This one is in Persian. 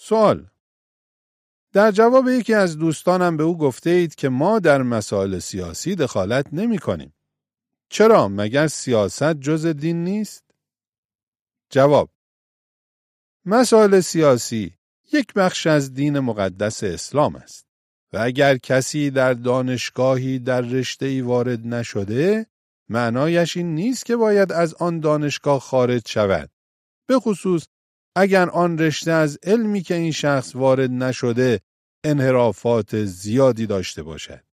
سوال: در جواب یکی از دوستانم به او گفته اید که ما در مسائل سیاسی دخالت نمی کنیم. چرا؟ مگر سیاست جز دین نیست؟ جواب: مسائل سیاسی یک بخش از دین مقدس اسلام است و اگر کسی در دانشگاهی در رشته‌ای وارد نشده، معنایش این نیست که باید از آن دانشگاه خارج شود. به خصوص اگر آن رشته از علمی که این شخص وارد نشده انحرافات زیادی داشته باشد.